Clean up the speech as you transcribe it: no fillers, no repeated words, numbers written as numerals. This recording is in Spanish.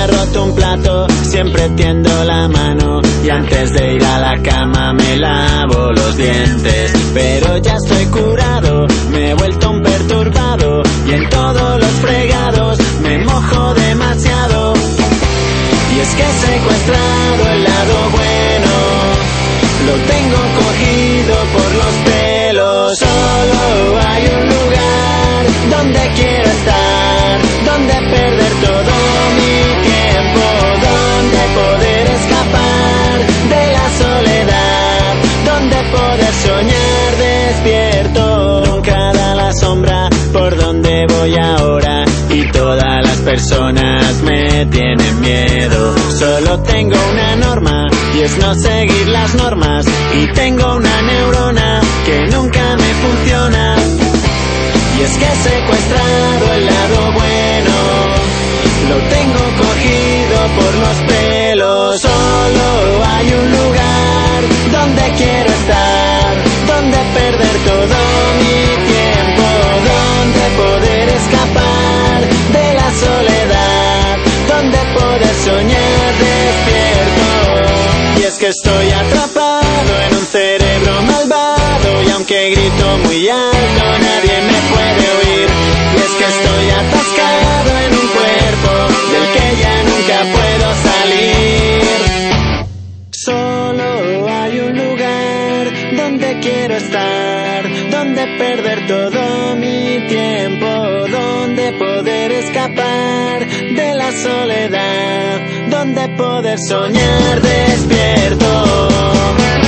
ha roto un plato, siempre tiendo la mano y antes de ir a la cama me lavo los dientes. Pero ya estoy curado, me he vuelto un perturbado y en todos los fregados me mojo demasiado. Y es que he secuestrado el lado bueno, lo tengo cogido por los pelos. Solo hay un lugar donde quiero estar, donde perder todo mi tiempo, donde poder escapar de la soledad, donde poder soñar despierto. Nunca da la sombra por donde voy ahora y todas las personas me tienen miedo. Solo tengo una norma y es no seguir las normas, y tengo una neurona que nunca me funciona. Y es que he secuestrado el lado bueno, lo tengo cogido por los pelos. Solo hay un lugar donde quiero estar, donde perder todo mi tiempo, donde poder escapar de la soledad, donde poder soñar despierto. Y es que estoy atrapado en un cerebro malvado, y aunque grito muy alto nadie me puede oír. Y es que estoy atascado en un cuerpo del que ya nunca puedo salir. Solo hay un lugar donde quiero estar, donde perder todo mi tiempo, donde poder escapar de la soledad, donde poder soñar despierto.